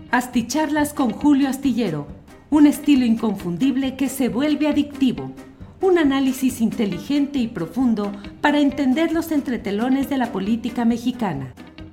Asticharlas con Julio Astillero, un estilo inconfundible que se vuelve adictivo. Un análisis inteligente y profundo para entender los entretelones de la política mexicana.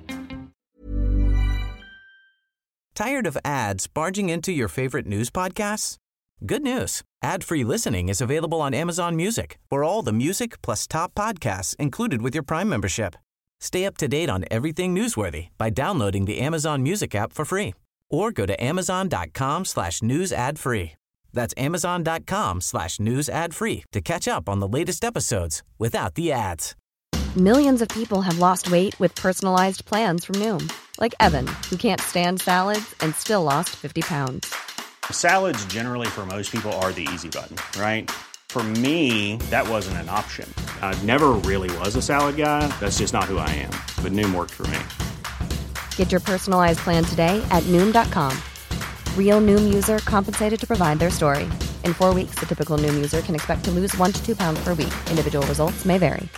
Tired of ads barging into your favorite news podcasts? Good news. Ad-free listening is available on Amazon Music for all the music plus top podcasts included with your Prime membership. Stay up to date on everything newsworthy by downloading the Amazon Music app for free or go to amazon.com/news ad free. That's amazon.com/news ad free to catch up on the latest episodes without the ads. Millions of people have lost weight with personalized plans from Noom. Like Evan, who can't stand salads and still lost 50 pounds. Salads generally for most people are the easy button, right? For me, that wasn't an option. I never really was a salad guy. That's just not who I am. But Noom worked for me. Get your personalized plan today at Noom.com. Real Noom user compensated to provide their story. In 4 weeks, the typical Noom user can expect to lose 1 to 2 pounds per week. Individual results may vary.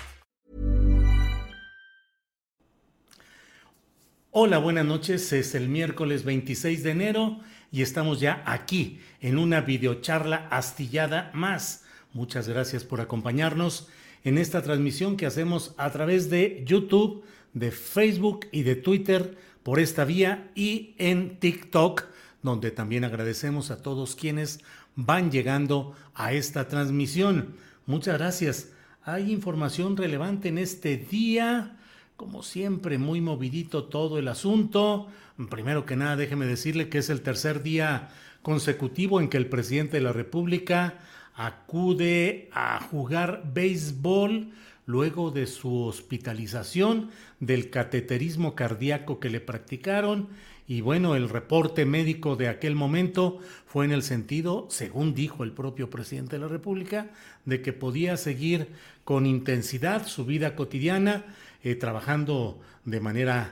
Hola, buenas noches. Es el miércoles 26 de enero y estamos ya aquí en una videocharla astillada más. Muchas gracias por acompañarnos en esta transmisión que hacemos a través de YouTube, de Facebook y de Twitter por esta vía y en TikTok, donde también agradecemos a todos quienes van llegando a esta transmisión. Muchas gracias. Hay información relevante en este día. Como siempre, muy movidito todo el asunto. Primero que nada, déjeme decirle que es el tercer día consecutivo en que el presidente de la República acude a jugar béisbol luego de su hospitalización, del cateterismo cardíaco que le practicaron. Y bueno, el reporte médico de aquel momento fue en el sentido, según dijo el propio presidente de la República, de que podía seguir con intensidad su vida cotidiana, trabajando de manera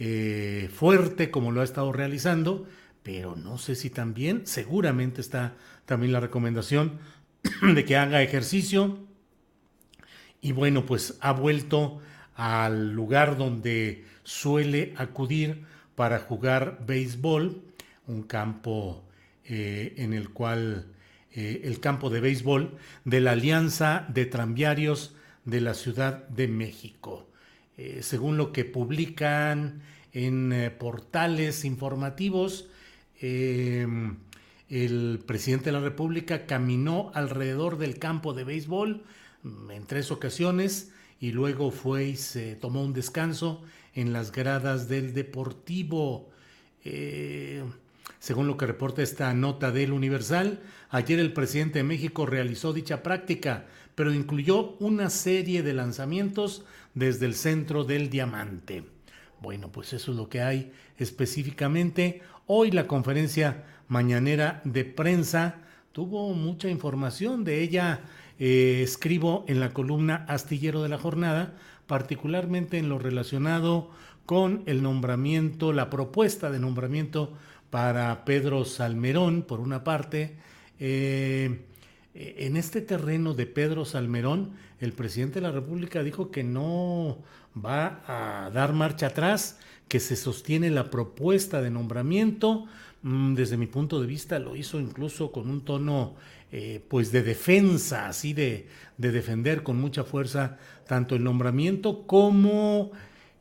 fuerte como lo ha estado realizando, pero no sé si también, seguramente está también la recomendación de que haga ejercicio. Y bueno, pues ha vuelto al lugar donde suele acudir para jugar béisbol, un campo en el cual el campo de béisbol de la Alianza de Tranviarios de la Ciudad de México. Según lo que publican en portales informativos, el presidente de la República caminó alrededor del campo de béisbol en 3 ocasiones y luego fue y se tomó un descanso en las gradas del Deportivo. Según lo que reporta esta nota del Universal, ayer el presidente de México realizó dicha práctica, pero incluyó una serie de lanzamientos desde el centro del Diamante. Bueno, pues eso es lo que hay específicamente. Hoy la conferencia mañanera de prensa tuvo mucha información. De ella escribo en la columna Astillero de la Jornada, particularmente en lo relacionado con el nombramiento, la propuesta de nombramiento para Pedro Salmerón, por una parte. En este terreno de Pedro Salmerón, el presidente de la República dijo que no va a dar marcha atrás, que se sostiene la propuesta de nombramiento. Desde mi punto de vista lo hizo incluso con un tono pues de defensa, así de defender con mucha fuerza tanto el nombramiento como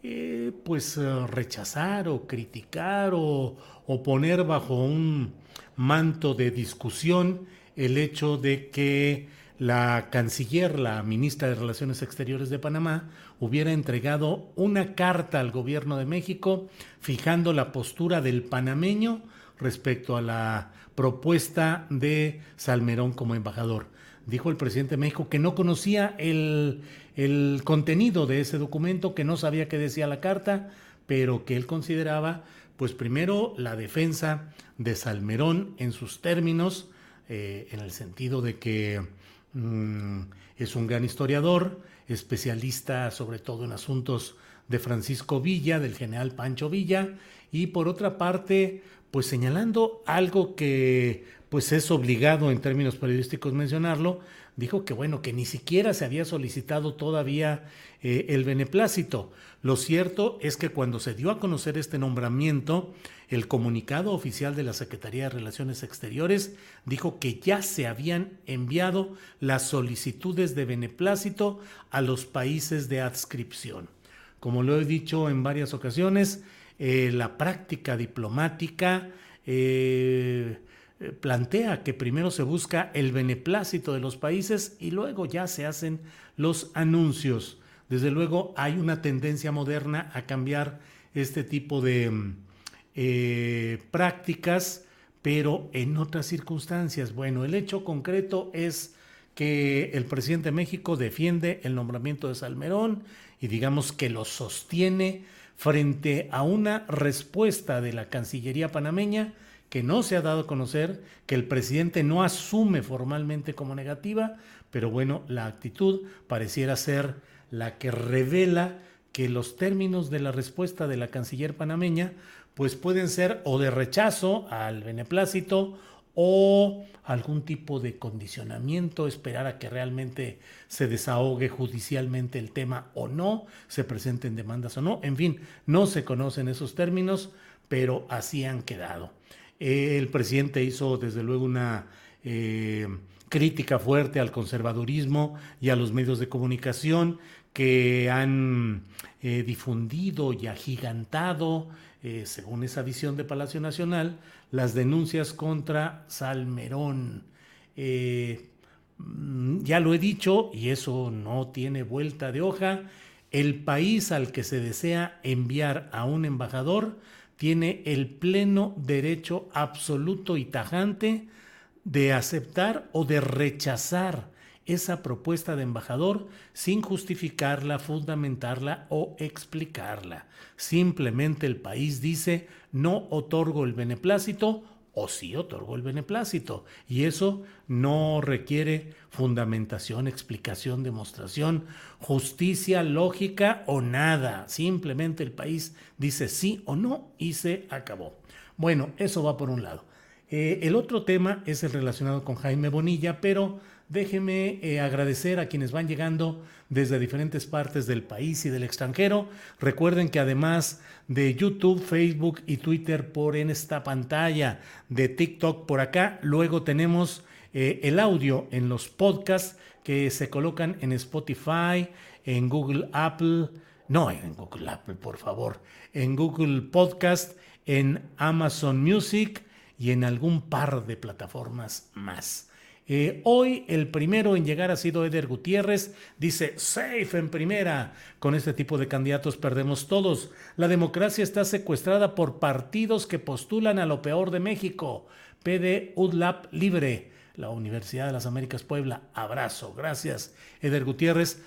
rechazar o criticar o poner bajo un manto de discusión el hecho de que la canciller, la ministra de Relaciones Exteriores de Panamá, hubiera entregado una carta al gobierno de México fijando la postura del panameño respecto a la propuesta de Salmerón como embajador. Dijo el presidente de México que no conocía el contenido de ese documento, que no sabía qué decía la carta, pero que él consideraba, pues primero, la defensa de Salmerón en sus términos, en el sentido de que es un gran historiador, especialista sobre todo en asuntos de Francisco Villa, del general Pancho Villa, y por otra parte, pues señalando algo que pues es obligado en términos periodísticos mencionarlo, dijo que bueno, que ni siquiera se había solicitado todavía el beneplácito. Lo cierto es que cuando se dio a conocer este nombramiento, el comunicado oficial de la Secretaría de Relaciones Exteriores dijo que ya se habían enviado las solicitudes de beneplácito a los países de adscripción. Como lo he dicho en varias ocasiones, la práctica diplomática plantea que primero se busca el beneplácito de los países y luego ya se hacen los anuncios. Desde luego hay una tendencia moderna a cambiar este tipo de prácticas, pero en otras circunstancias. Bueno, el hecho concreto es que el presidente de México defiende el nombramiento de Salmerón y digamos que lo sostiene frente a una respuesta de la Cancillería panameña que no se ha dado a conocer, que el presidente no asume formalmente como negativa, pero bueno, la actitud pareciera ser la que revela que los términos de la respuesta de la canciller panameña pues pueden ser o de rechazo al beneplácito o algún tipo de condicionamiento, esperar a que realmente se desahogue judicialmente el tema o no, se presenten demandas o no, en fin, no se conocen esos términos, pero así han quedado. El presidente hizo desde luego una crítica fuerte al conservadurismo y a los medios de comunicación que han difundido y agigantado, según esa visión de Palacio Nacional, las denuncias contra Salmerón. Ya lo he dicho y eso no tiene vuelta de hoja, el país al que se desea enviar a un embajador tiene el pleno derecho absoluto y tajante de aceptar o de rechazar esa propuesta de embajador sin justificarla, fundamentarla o explicarla. Simplemente el país dice no otorgo el beneplácito o sí otorgo el beneplácito, y eso no requiere fundamentación, explicación, demostración, justicia, lógica o nada. Simplemente el país dice sí o no y se acabó. Bueno, eso va por un lado. El otro tema es el relacionado con Jaime Bonilla, pero déjeme agradecer a quienes van llegando desde diferentes partes del país y del extranjero. Recuerden que además de YouTube, Facebook y Twitter en esta pantalla, de TikTok por acá, luego tenemos el audio en los podcasts que se colocan en Spotify, en Google Apple, por favor, en Google Podcast, en Amazon Music y en algún par de plataformas más. Hoy el primero en llegar ha sido Eder Gutiérrez, dice safe en primera, con este tipo de candidatos perdemos todos, la democracia está secuestrada por partidos que postulan a lo peor de México, PD UDLAP libre, la Universidad de las Américas Puebla, abrazo, gracias Eder Gutiérrez.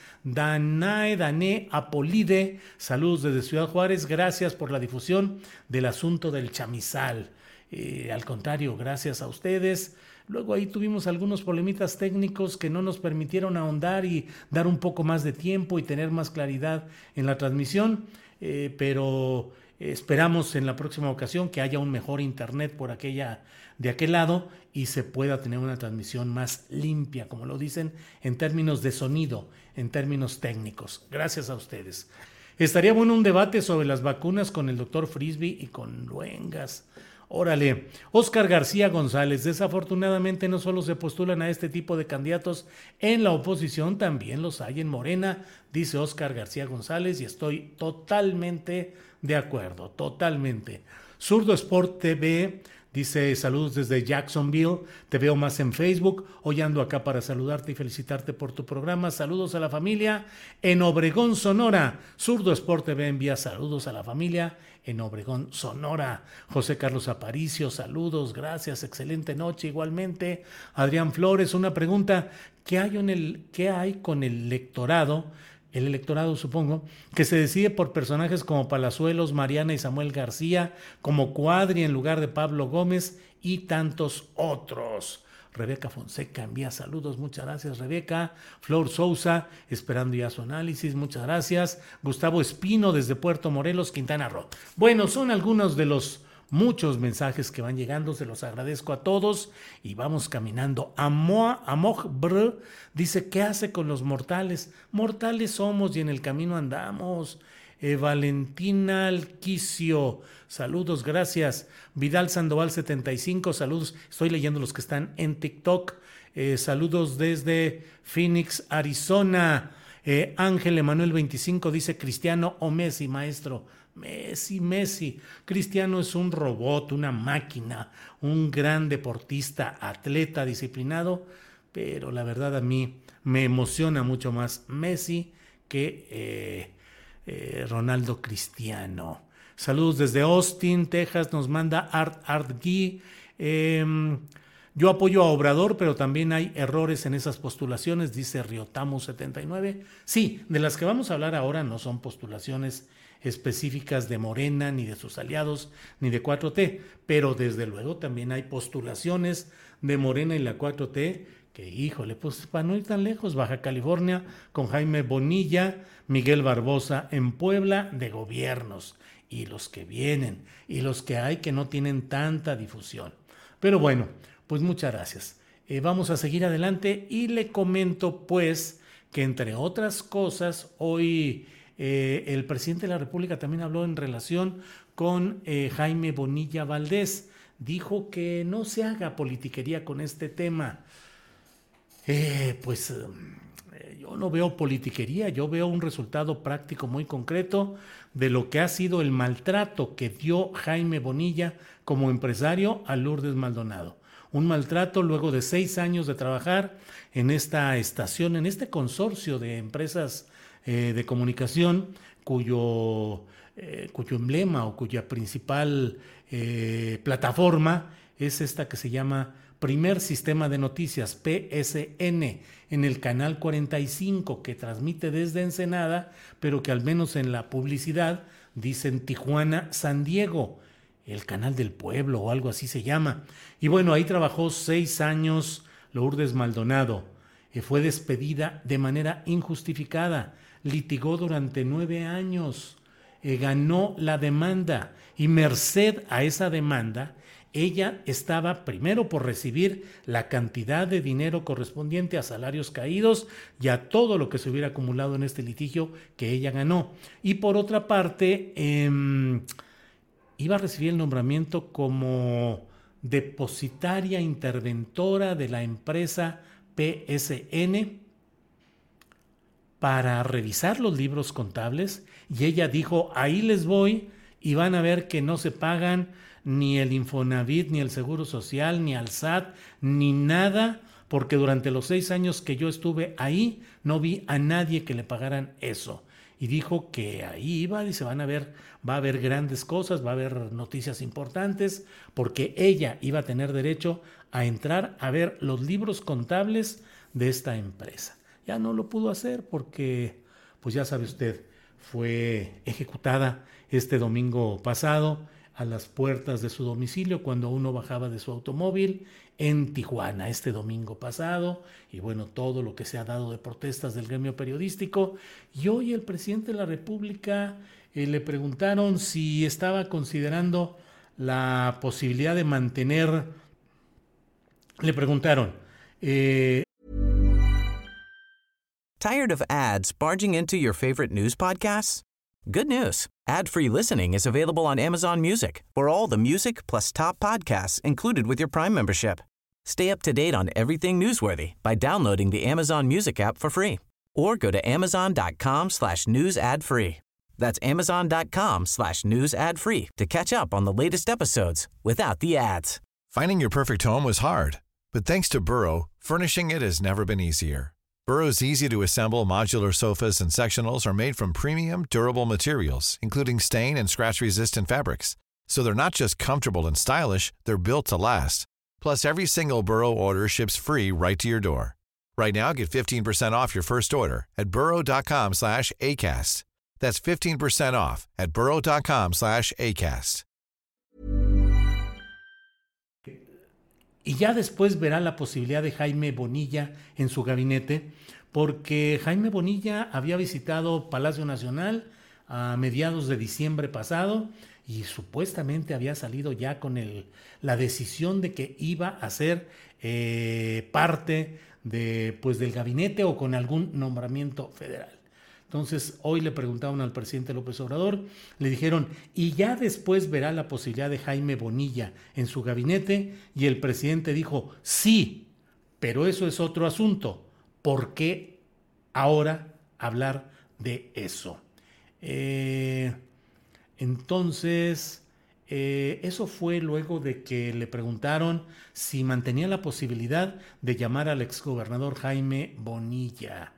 Dané Apolide, saludos desde Ciudad Juárez, gracias por la difusión del asunto del chamizal. Al contrario, gracias a ustedes. Luego ahí tuvimos algunos problemitas técnicos que no nos permitieron ahondar y dar un poco más de tiempo y tener más claridad en la transmisión, pero esperamos en la próxima ocasión que haya un mejor internet de aquel lado y se pueda tener una transmisión más limpia, como lo dicen, en términos de sonido, en términos técnicos. Gracias a ustedes. Estaría bueno un debate sobre las vacunas con el doctor Frisby y con Luengas. Órale, Óscar García González, desafortunadamente no solo se postulan a este tipo de candidatos en la oposición, también los hay en Morena, dice Óscar García González, y estoy totalmente de acuerdo, totalmente. Zurdo Sport TV dice saludos desde Jacksonville, te veo más en Facebook, hoy ando acá para saludarte y felicitarte por tu programa, saludos a la familia en Obregón, Sonora. Zurdo Sport TV envía saludos a la familia en Obregón, Sonora. José Carlos Aparicio, saludos, gracias, excelente noche igualmente. Adrián Flores, una pregunta, ¿qué hay con el electorado? El electorado, supongo, que se decide por personajes como Palazuelos, Mariana y Samuel García, como Cuadri en lugar de Pablo Gómez y tantos otros. Rebeca Fonseca envía saludos, muchas gracias Rebeca. Flor Sousa, esperando ya su análisis, muchas gracias. Gustavo Espino desde Puerto Morelos, Quintana Roo. Bueno, son algunos de los muchos mensajes que van llegando, se los agradezco a todos y vamos caminando. Amoj Br dice, ¿qué hace con los mortales? Mortales somos y en el camino andamos. Valentina Alquicio, saludos, gracias. Vidal Sandoval 75, saludos, estoy leyendo los que están en TikTok. Saludos desde Phoenix, Arizona. Ángel Emanuel 25 dice, Cristiano o Messi, maestro. Messi. Cristiano es un robot, una máquina, un gran deportista, atleta, disciplinado, pero la verdad a mí me emociona mucho más Messi que Ronaldo Cristiano. Saludos desde Austin, Texas, nos manda Art Guy. Yo apoyo a Obrador, pero también hay errores en esas postulaciones, dice Riotamo 79. Sí, de las que vamos a hablar ahora no son postulaciones específicas de Morena, ni de sus aliados, ni de 4T, pero desde luego también hay postulaciones de Morena y la 4T, que híjole, pues para no ir tan lejos, Baja California con Jaime Bonilla, Miguel Barbosa en Puebla, de gobiernos, y los que vienen, y los que hay que no tienen tanta difusión. Pero bueno, pues muchas gracias. Vamos a seguir adelante y le comento pues que entre otras cosas hoy el presidente de la República también habló en relación con Jaime Bonilla Valdés. Dijo que no se haga politiquería con este tema. Yo no veo politiquería, yo veo un resultado práctico muy concreto de lo que ha sido el maltrato que dio Jaime Bonilla como empresario a Lourdes Maldonado. Un maltrato luego de 6 años de trabajar en esta estación, en este consorcio de empresas de comunicación cuyo emblema o cuya principal plataforma es esta que se llama Primer Sistema de Noticias, PSN, en el canal 45, que transmite desde Ensenada, pero que al menos en la publicidad dicen Tijuana, San Diego, el canal del pueblo o algo así se llama. Y bueno, ahí trabajó 6 años Lourdes Maldonado. Fue despedida de manera injustificada, litigó durante 9 años, ganó la demanda y merced a esa demanda, ella estaba primero por recibir la cantidad de dinero correspondiente a salarios caídos y a todo lo que se hubiera acumulado en este litigio que ella ganó. Y por otra parte, iba a recibir el nombramiento como depositaria interventora de la empresa PSN para revisar los libros contables, y ella dijo, ahí les voy y van a ver que no se pagan ni el Infonavit, ni el Seguro Social, ni al SAT, ni nada, porque durante los 6 años que yo estuve ahí no vi a nadie que le pagaran eso. Y dijo que ahí iba, dice, va a haber grandes cosas, va a haber noticias importantes, porque ella iba a tener derecho a entrar a ver los libros contables de esta empresa. Ya no lo pudo hacer porque, pues ya sabe usted, fue ejecutada este domingo pasado a las puertas de su domicilio cuando uno bajaba de su automóvil en Tijuana este domingo pasado, y bueno, todo lo que se ha dado de protestas del gremio periodístico. Y hoy el presidente de la República le preguntaron si estaba considerando la posibilidad de mantener, le preguntaron Tired of ads barging into your favorite news podcasts? Good news. Ad-free listening is available on Amazon Music for all the music plus top podcasts included with your Prime membership. Stay up to date on everything newsworthy by downloading the Amazon Music app for free or go to amazon.com/news ad free. That's amazon.com/news ad free to catch up on the latest episodes without the ads. Finding your perfect home was hard, but thanks to Burrow, furnishing it has never been easier. Burrow's easy-to-assemble modular sofas and sectionals are made from premium, durable materials, including stain and scratch-resistant fabrics. So they're not just comfortable and stylish, they're built to last. Plus, every single Burrow order ships free right to your door. Right now, get 15% off your first order at burrow.com/ACAST. That's 15% off at burrow.com/ACAST. y ya después verá la posibilidad de Jaime Bonilla en su gabinete, porque Jaime Bonilla había visitado Palacio Nacional a mediados de diciembre pasado y supuestamente había salido ya con la decisión de que iba a ser parte del gabinete o con algún nombramiento federal. Entonces, hoy le preguntaban al presidente López Obrador, le dijeron, y ya después verá la posibilidad de Jaime Bonilla en su gabinete, y el presidente dijo, sí, pero eso es otro asunto. ¿Por qué ahora hablar de eso? Entonces, eso fue luego de que le preguntaron si mantenía la posibilidad de llamar al exgobernador Jaime Bonilla.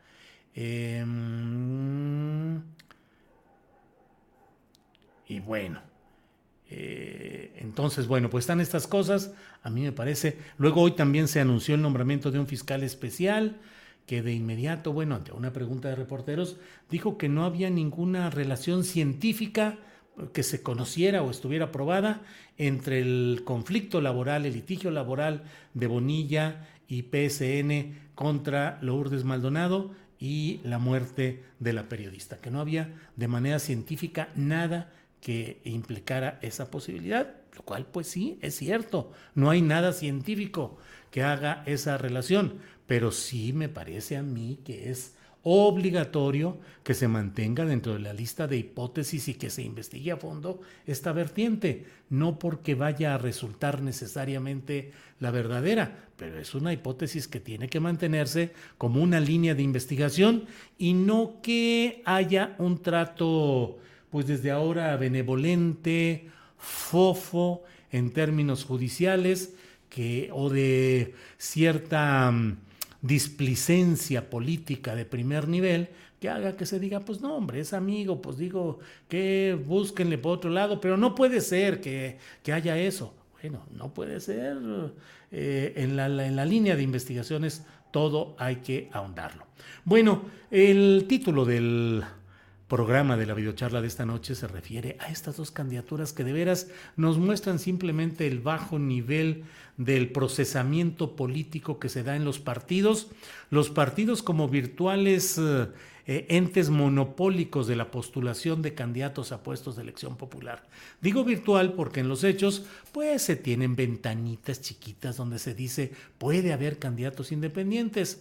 Y bueno, entonces, bueno, pues están estas cosas, a mí me parece. Luego hoy también se anunció el nombramiento de un fiscal especial que de inmediato, bueno, ante una pregunta de reporteros, dijo que no había ninguna relación científica que se conociera o estuviera probada entre el conflicto laboral, el litigio laboral de Bonilla y PSN contra Lourdes Maldonado y la muerte de la periodista, que no había de manera científica nada que implicara esa posibilidad, lo cual pues sí, es cierto, no hay nada científico que haga esa relación, pero sí me parece a mí que es obligatorio que se mantenga dentro de la lista de hipótesis y que se investigue a fondo esta vertiente, no porque vaya a resultar necesariamente la verdadera, pero es una hipótesis que tiene que mantenerse como una línea de investigación y no que haya un trato, pues desde ahora benevolente, fofo en términos judiciales, o de cierta displicencia política de primer nivel que haga que se diga, pues no, hombre, es amigo, pues digo que búsquenle por otro lado, pero no puede ser que haya eso. Bueno, no puede ser. En la línea de investigaciones todo hay que ahondarlo. Bueno, el título del programa de la videocharla de esta noche se refiere a estas dos candidaturas que de veras nos muestran simplemente el bajo nivel del procesamiento político que se da en los partidos como virtuales entes monopólicos de la postulación de candidatos a puestos de elección popular. Digo virtual porque en los hechos pues se tienen ventanitas chiquitas donde se dice puede haber candidatos independientes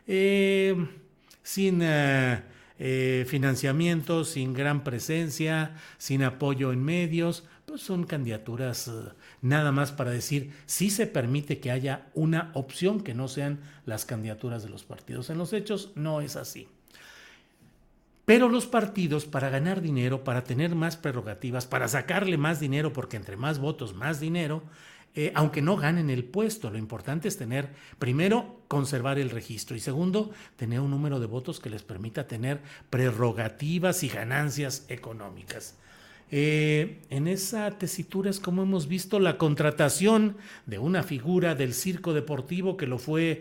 sin financiamiento, sin gran presencia, sin apoyo en medios, pues son candidaturas nada más para decir sí se permite que haya una opción que no sean las candidaturas de los partidos. En los hechos no es así. Pero los partidos, para ganar dinero, para tener más prerrogativas, para sacarle más dinero, porque entre más votos, más dinero, aunque no ganen el puesto, lo importante es tener, primero, conservar el registro y segundo, tener un número de votos que les permita tener prerrogativas y ganancias económicas. En esa tesitura es como hemos visto la contratación de una figura del circo deportivo que lo fue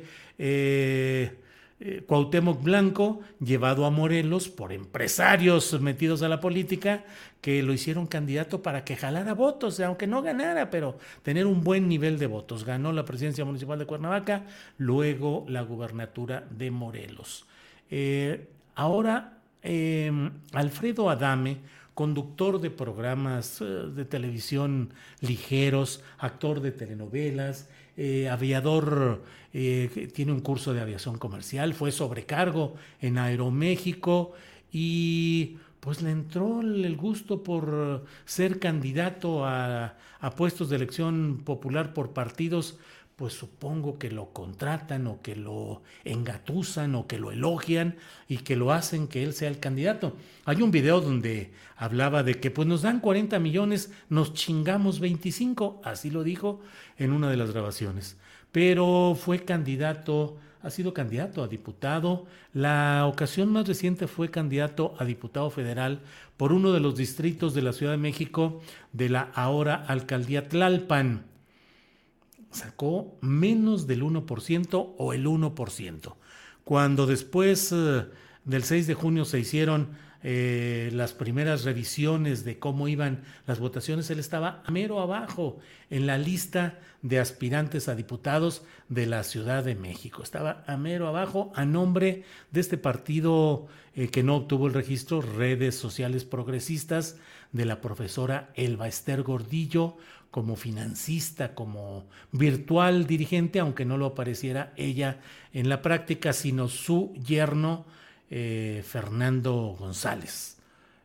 Cuauhtémoc Blanco, llevado a Morelos por empresarios metidos a la política que lo hicieron candidato para que jalara votos, aunque no ganara, pero tener un buen nivel de votos. Ganó la presidencia municipal de Cuernavaca, luego la gubernatura de Morelos. Ahora, Alfredo Adame, conductor de programas de televisión ligeros, actor de telenovelas, aviador, tiene un curso de aviación comercial, fue sobrecargo en Aeroméxico y pues le entró el gusto por ser candidato a puestos de elección popular por partidos, pues supongo que lo contratan o que lo engatusan o que lo elogian y que lo hacen que él sea el candidato. Hay un video donde hablaba de que pues nos dan 40 millones, nos chingamos 25, así lo dijo en una de las grabaciones. Pero ha sido candidato a diputado. La ocasión más reciente fue candidato a diputado federal por uno de los distritos de la Ciudad de México de la ahora alcaldía Tlalpan. Sacó menos del 1% o el 1%. Cuando después del 6 de junio se hicieron las primeras revisiones de cómo iban las votaciones, él estaba mero abajo en la lista de aspirantes a diputados de la Ciudad de México. Estaba a mero abajo a nombre de este partido que no obtuvo el registro, Redes Sociales Progresistas, de la profesora Elba Ester Gordillo, como financista, como virtual dirigente, aunque no lo apareciera ella en la práctica, sino su yerno, Fernando González.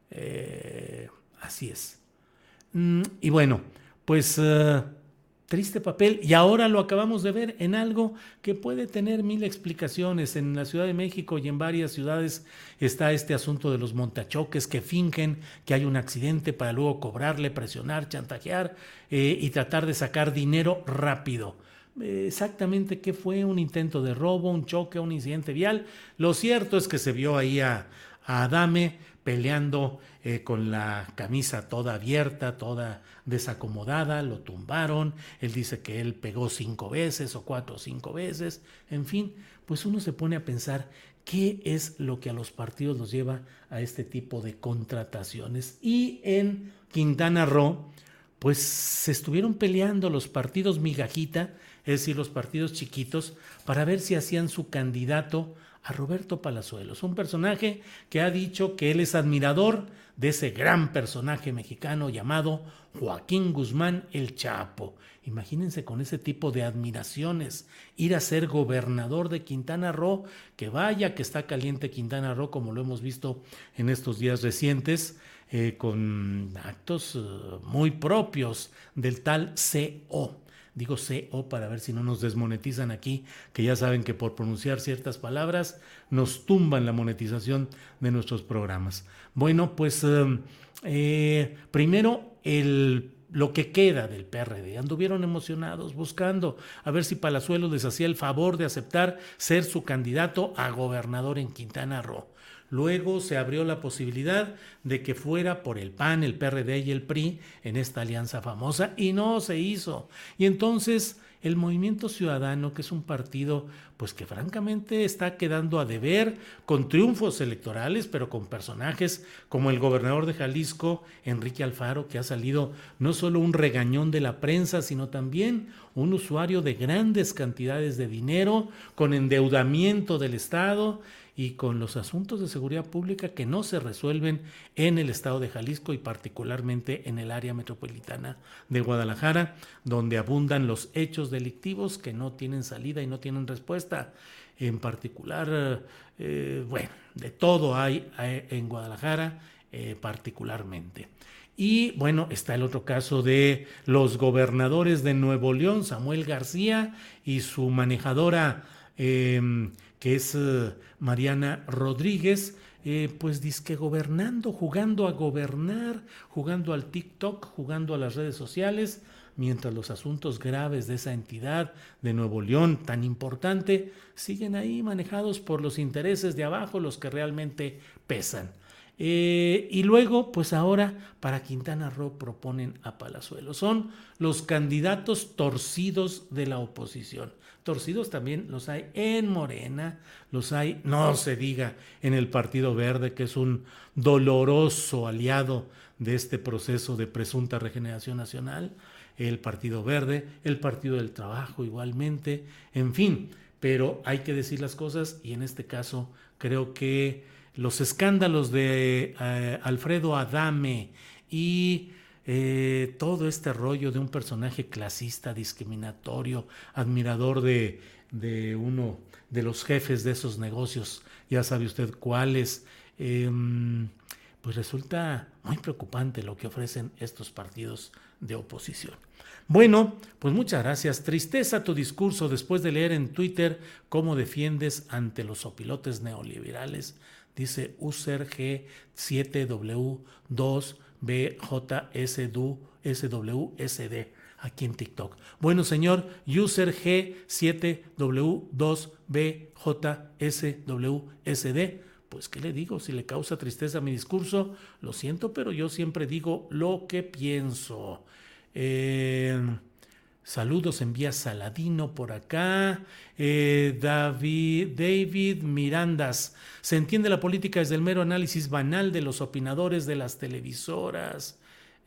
Así es. Y bueno, pues triste papel, y ahora lo acabamos de ver en algo que puede tener mil explicaciones. En la Ciudad de México y en varias ciudades está este asunto de los montachoques que fingen que hay un accidente para luego cobrarle, presionar, chantajear y tratar de sacar dinero rápido. Exactamente qué fue, un intento de robo, un choque, un incidente vial. Lo cierto es que se vio ahí a Adame peleando con la camisa toda abierta, toda desacomodada, lo tumbaron, él dice que él pegó 5 veces o 4 o 5 veces, en fin, pues uno se pone a pensar qué es lo que a los partidos los lleva a este tipo de contrataciones. Y en Quintana Roo, pues se estuvieron peleando los partidos migajita, es decir, los partidos chiquitos, para ver si hacían su candidato a Roberto Palazuelos, un personaje que ha dicho que él es admirador de ese gran personaje mexicano llamado Joaquín Guzmán el Chapo. Imagínense con ese tipo de admiraciones, ir a ser gobernador de Quintana Roo, que vaya que está caliente Quintana Roo, como lo hemos visto en estos días recientes, con actos muy propios del tal CO. Digo CO para ver si no nos desmonetizan aquí, que ya saben que por pronunciar ciertas palabras nos tumban la monetización de nuestros programas. Bueno, pues primero lo que queda del PRD. Anduvieron emocionados buscando a ver si Palazuelos les hacía el favor de aceptar ser su candidato a gobernador en Quintana Roo. Luego se abrió la posibilidad de que fuera por el PAN, el PRD y el PRI en esta alianza famosa, y no se hizo. Y entonces el Movimiento Ciudadano, que es un partido pues que francamente está quedando a deber, con triunfos electorales, pero con personajes como el gobernador de Jalisco, Enrique Alfaro, que ha salido no solo un regañón de la prensa, sino también un usuario de grandes cantidades de dinero, con endeudamiento del Estado y con los asuntos de seguridad pública que no se resuelven en el estado de Jalisco y particularmente en el área metropolitana de Guadalajara, donde abundan los hechos delictivos que no tienen salida y no tienen respuesta. En particular, bueno, de todo hay en Guadalajara particularmente. Y bueno, está el otro caso de los gobernadores de Nuevo León, Samuel García y su manejadora, que es Mariana Rodríguez, pues dizque gobernando, jugando a gobernar, jugando al TikTok, jugando a las redes sociales, mientras los asuntos graves de esa entidad de Nuevo León tan importante siguen ahí manejados por los intereses de abajo, los que realmente pesan. Y luego, pues ahora para Quintana Roo proponen a Palazuelos. Son los candidatos torcidos de la oposición. Torcidos también los hay en Morena, los hay, no se diga, en el Partido Verde, que es un doloroso aliado de este proceso de presunta regeneración nacional. El Partido Verde, el Partido del Trabajo igualmente, en fin, pero hay que decir las cosas y en este caso creo que los escándalos de Alfredo Adame y todo este rollo de un personaje clasista, discriminatorio, admirador de uno de los jefes de esos negocios, ya sabe usted cuáles, pues resulta muy preocupante lo que ofrecen estos partidos de oposición. Bueno, pues muchas gracias. Tristeza tu discurso después de leer en Twitter cómo defiendes ante los opilotes neoliberales, dice User G7W2BJSWSD aquí en TikTok. Bueno, señor, User G7W2BJSWSD, pues ¿qué le digo? Si le causa tristeza mi discurso, lo siento, pero yo siempre digo lo que pienso. Saludos, envía Saladino por acá. David Mirandas. Se entiende la política desde el mero análisis banal de los opinadores de las televisoras.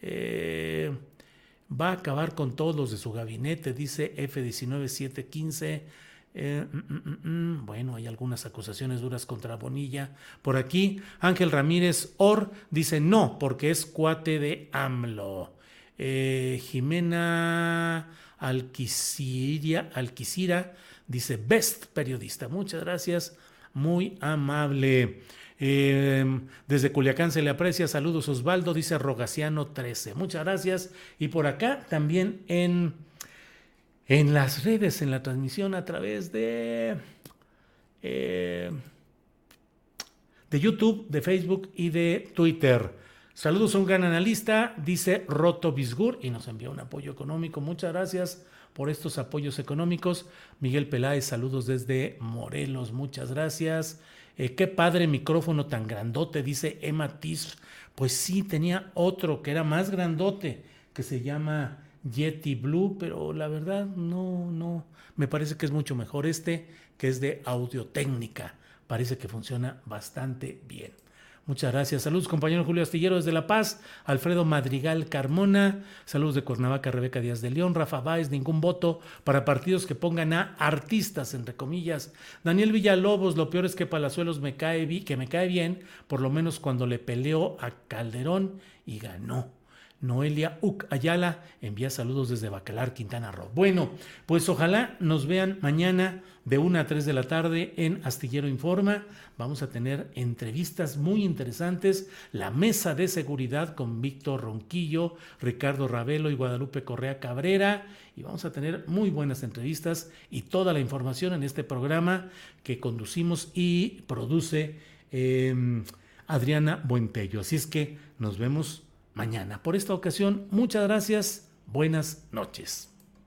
Va a acabar con todos los de su gabinete, dice F19715. Bueno, hay algunas acusaciones duras contra Bonilla. Por aquí, Ángel Ramírez Or dice no, porque es cuate de AMLO. Jimena Alquicira dice best periodista. Muchas gracias, muy amable. Desde Culiacán se le aprecia. Saludos, Osvaldo, dice Rogaciano 13. Muchas gracias. Y por acá también en las redes, en la transmisión a través de YouTube, de Facebook y de Twitter. Saludos a un gran analista, dice Roto Bisgur, y nos envía un apoyo económico. Muchas gracias por estos apoyos económicos. Miguel Peláez, saludos desde Morelos. Muchas gracias. Qué padre micrófono tan grandote, dice Emma Tis. Pues sí, tenía otro que era más grandote, que se llama Yeti Blue, pero la verdad no. Me parece que es mucho mejor que es de Audio-Técnica. Parece que funciona bastante bien. Muchas gracias. Saludos, compañero Julio Astillero desde La Paz. Alfredo Madrigal Carmona. Saludos de Cuernavaca, Rebeca Díaz de León. Rafa Báez, ningún voto para partidos que pongan a artistas, entre comillas. Daniel Villalobos, lo peor es que Palazuelos me cae bien, por lo menos cuando le peleó a Calderón y ganó. Noelia Uc Ayala envía saludos desde Bacalar, Quintana Roo. Bueno, pues ojalá nos vean mañana de 1 a 3 de la tarde en Astillero Informa. Vamos a tener entrevistas muy interesantes. La mesa de seguridad con Víctor Ronquillo, Ricardo Ravelo y Guadalupe Correa Cabrera. Y vamos a tener muy buenas entrevistas y toda la información en este programa que conducimos y produce Adriana Buentello. Así es que nos vemos mañana. Por esta ocasión, muchas gracias. Buenas noches.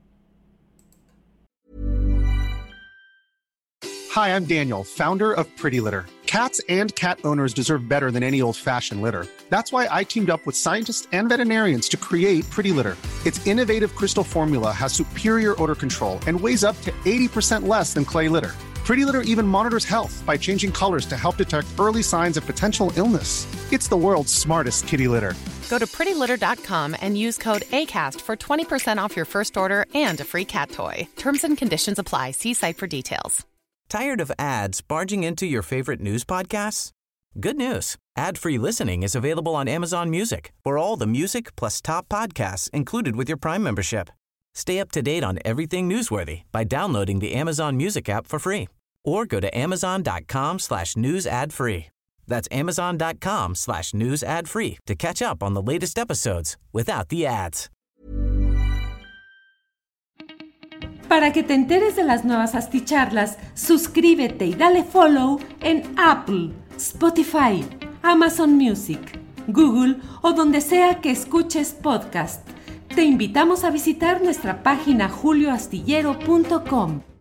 Hi, I'm Daniel, founder of Pretty Litter. Cats and cat owners deserve better than any old-fashioned litter. That's why I teamed up with scientists and veterinarians to create Pretty Litter. Its innovative crystal formula has superior odor control and weighs up to 80% less than clay litter. Pretty Litter even monitors health by changing colors to help detect early signs of potential illness. It's the world's smartest kitty litter. Go to prettylitter.com and use code ACAST for 20% off your first order and a free cat toy. Terms and conditions apply. See site for details. Tired of ads barging into your favorite news podcasts? Good news. Ad-free listening is available on Amazon Music for all the music plus top podcasts included with your Prime membership. Stay up to date on everything newsworthy by downloading the Amazon Music app for free or go to amazon.com/news ad free. That's amazon.com/news ad free to catch up on the latest episodes without the ads. Para que te enteres de las nuevas asticharlas, suscríbete y dale follow en Apple, Spotify, Amazon Music, Google o donde sea que escuches podcast. Te invitamos a visitar nuestra página julioastillero.com.